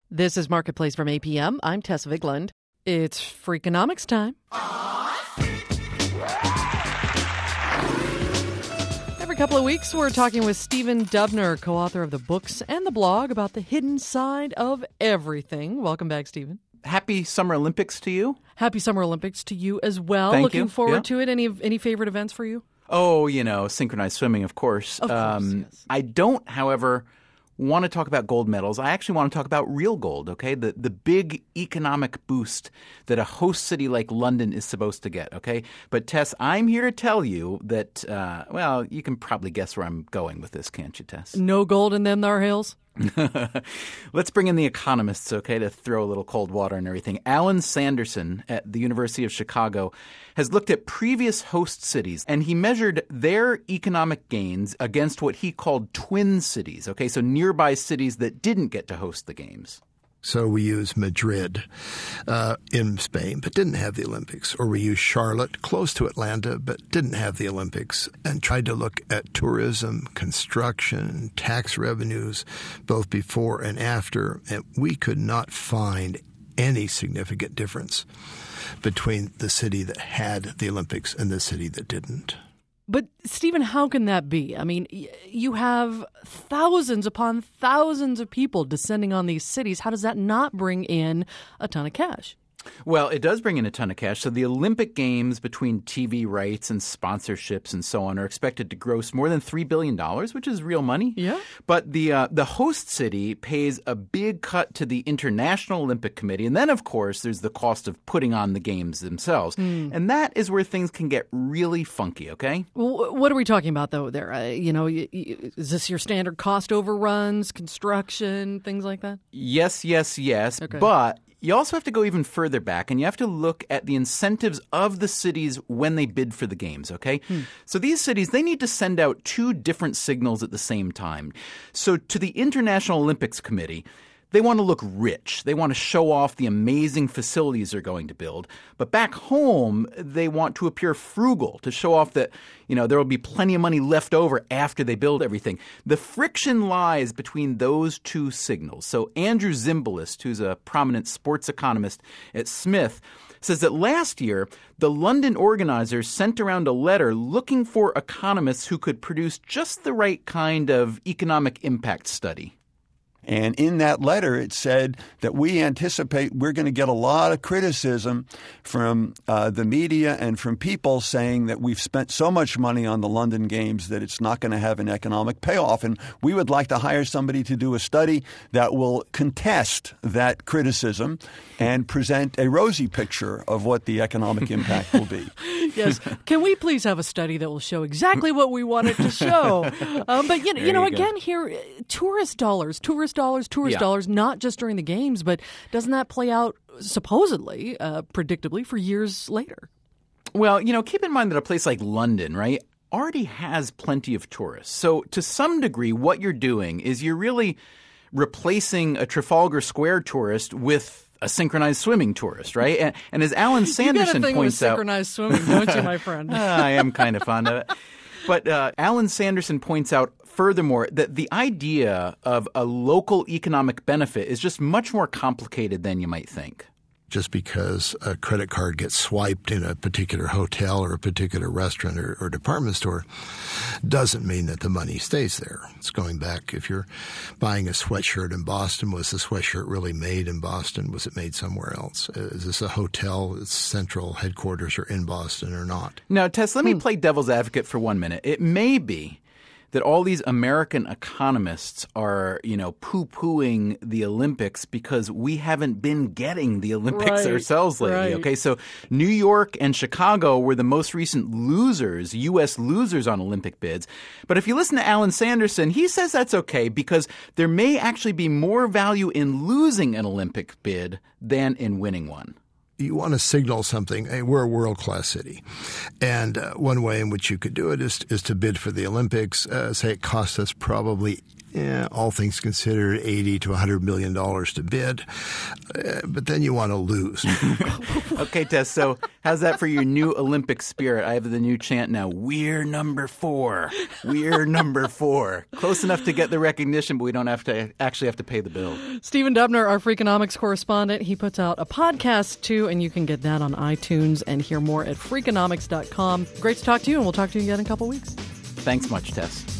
This is Marketplace from APM. I'm Tessa Vigland. It's Freakonomics time. Every couple of weeks, we're talking with Stephen Dubner, co-author of the books and the blog about the hidden side of everything. Welcome back, Stephen. Happy Summer Olympics to you. Happy Summer Olympics to you as well. Thank Looking you. forward to it. Any favorite events for you? Oh, synchronized swimming, of course. Of course, yes. I don't, however, want to talk about gold medals. I actually want to talk about real gold, okay? The big economic boost that a host city like London is supposed to get, okay? But Tess, I'm here to tell you that, you can probably guess where I'm going with this, can't you, Tess? No gold in them thar hills? Let's bring in the economists, okay, to throw a little cold water and everything. Alan Sanderson at the University of Chicago has looked at previous host cities, and he measured their economic gains against what he called twin cities, okay, so nearby cities that didn't get to host the games. So we use Madrid in Spain, but didn't have the Olympics. Or we use Charlotte, close to Atlanta, but didn't have the Olympics, and tried to look at tourism, construction, tax revenues, both before and after. And we could not find any significant difference between the city that had the Olympics and the city that didn't. But, Stephen, how can that be? I mean, you have thousands upon thousands of people descending on these cities. How does that not bring in a ton of cash? Well, it does bring in a ton of cash. So the Olympic Games, between TV rights and sponsorships and so on, are expected to gross more than $3 billion, which is real money. Yeah. But the host city pays a big cut to the International Olympic Committee. And then, of course, there's the cost of putting on the games themselves. And that is where things can get really funky, okay? Well, what are we talking about, though, there? Is this your standard cost overruns, construction, things like that? Yes. Okay. But you also have to go even further back, and you have to look at the incentives of the cities when they bid for the games, okay? So these cities, they need to send out two different signals at the same time. So to the International Olympics Committee, they want to look rich. They want to show off the amazing facilities they're going to build. But back home, they want to appear frugal, to show off that, there will be plenty of money left over after they build everything. The friction lies between those two signals. So Andrew Zimbalist, who's a prominent sports economist at Smith, says that last year, the London organizers sent around a letter looking for economists who could produce just the right kind of economic impact study. And in that letter, it said that we anticipate we're going to get a lot of criticism from the media and from people saying that we've spent so much money on the London Games that it's not going to have an economic payoff. And we would like to hire somebody to do a study that will contest that criticism and present a rosy picture of what the economic impact will be. Yes. Can we please have a study that will show exactly what we want it to show? But, again, here, tourist dollars, not just during the games, but doesn't that play out supposedly, predictably, for years later? Well, keep in mind that a place like London, right, already has plenty of tourists. So to some degree, what you're doing is you're really replacing a Trafalgar Square tourist with a synchronized swimming tourist, right? And as Alan Sanderson points out, with synchronized swimming, don't you, my friend? I am kind of fond of it. But Alan Sanderson points out, furthermore, that the idea of a local economic benefit is just much more complicated than you might think. Just because a credit card gets swiped in a particular hotel or a particular restaurant or department store doesn't mean that the money stays there. It's going back. If you're buying a sweatshirt in Boston, was the sweatshirt really made in Boston? Was it made somewhere else? Is this a hotel, its central headquarters are in Boston or not? Now, Tess, let me play devil's advocate for 1 minute. It may be that all these American economists are, poo-pooing the Olympics because we haven't been getting the Olympics ourselves lately, right. okay? So New York and Chicago were the most recent losers, U.S. losers on Olympic bids. But if you listen to Alan Sanderson, he says that's okay because there may actually be more value in losing an Olympic bid than in winning one. You want to signal something. Hey, we're a world-class city. And one way in which you could do it is to bid for the Olympics. Say it costs us probably all things considered, $80 to $100 million to bid. But then you want to lose. Okay, Tess, so how's that for your new Olympic spirit? I have the new chant now. We're number 4. We're number 4. Close enough to get the recognition, but we don't have to pay the bill. Stephen Dubner, our Freakonomics correspondent, he puts out a podcast too, and you can get that on iTunes and hear more at Freakonomics.com. Great to talk to you, and we'll talk to you again in a couple weeks. Thanks much, Tess.